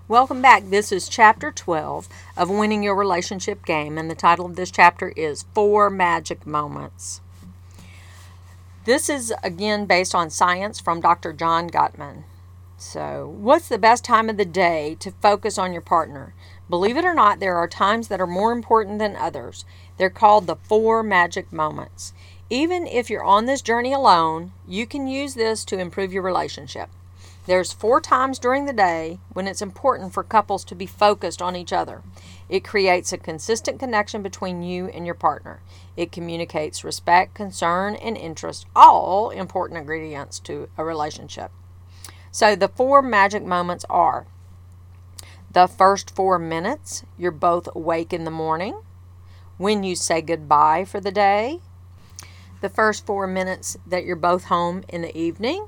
Welcome back. This is Chapter 12 of Winning Your Relationship Game, and the title of this chapter is 4 Magic Moments. This is, again, based on science from Dr. John Gottman. So, what's the best time of the day to focus on your partner? Believe it or not, there are times that are more important than others. They're called the 4 Magic Moments. Even if you're on this journey alone, you can use this to improve your relationship. There's 4 times during the day when it's important for couples to be focused on each other. It creates a consistent connection between you and your partner. It communicates respect, concern, and interest, all important ingredients to a relationship. So the 4 magic moments are: the first 4 minutes, you're both awake in the morning, when you say goodbye for the day, the first 4 minutes that you're both home in the evening,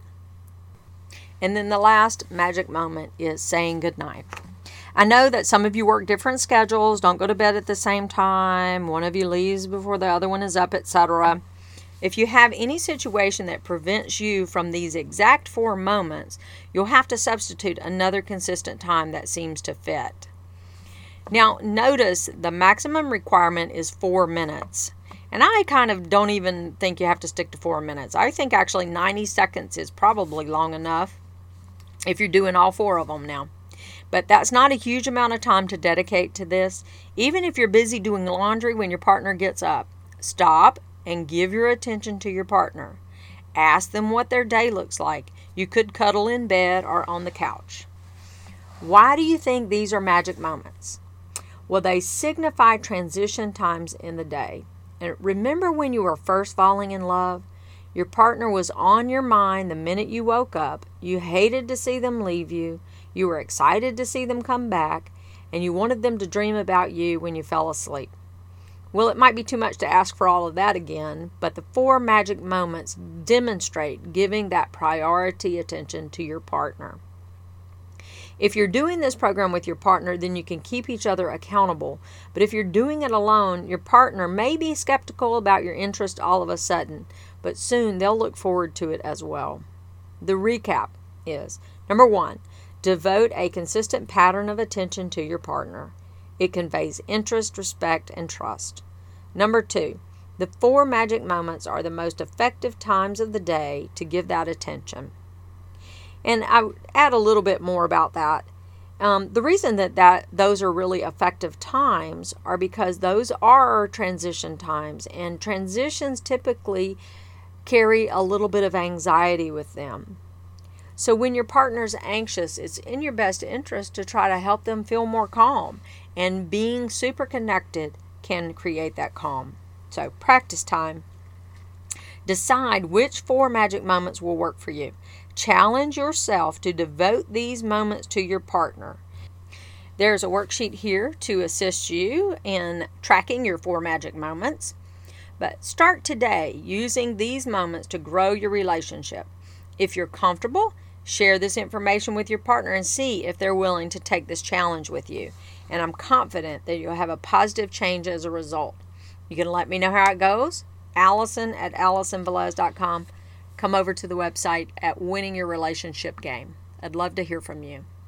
and then the last magic moment is saying goodnight. I know that some of you work different schedules, don't go to bed at the same time, one of you leaves before the other one is up, etc. If you have any situation that prevents you from these exact 4 moments, you'll have to substitute another consistent time that seems to fit. Now, notice the maximum requirement is 4 minutes. And I kind of don't even think you have to stick to 4 minutes. I think actually 90 seconds is probably long enough if you're doing all 4 of them now. But that's not a huge amount of time to dedicate to this. Even if you're busy doing laundry when your partner gets up, stop and give your attention to your partner. Ask them what their day looks like. You could cuddle in bed or on the couch. Why do you think these are magic moments? Well, they signify transition times in the day. And remember when you were first falling in love? Your partner was on your mind the minute you woke up. You hated to see them leave you. You were excited to see them come back. And you wanted them to dream about you when you fell asleep. Well, it might be too much to ask for all of that again, but the 4 magic moments demonstrate giving that priority attention to your partner. If you're doing this program with your partner, then you can keep each other accountable. But if you're doing it alone, your partner may be skeptical about your interest all of a sudden, but soon they'll look forward to it as well. The recap is, number 1, devote a consistent pattern of attention to your partner. It conveys interest, respect, and trust. Number 2, the 4 magic moments are the most effective times of the day to give that attention. And I would add a little bit more about that. The reason that those are really effective times are because those are transition times, and transitions typically carry a little bit of anxiety with them. So when your partner's anxious, it's in your best interest to try to help them feel more calm, and being super connected can create that calm. So practice time. Decide which 4 magic moments will work for you. Challenge yourself to devote these moments to your partner. There's a worksheet here to assist you in tracking your 4 magic moments. But start today using these moments to grow your relationship. If you're comfortable, share this information with your partner and see if they're willing to take this challenge with you. And I'm confident that you'll have a positive change as a result. You can let me know how it goes. Allison@AllisonVelez.com. Come over to the website at Winning Your Relationship Game. I'd love to hear from you.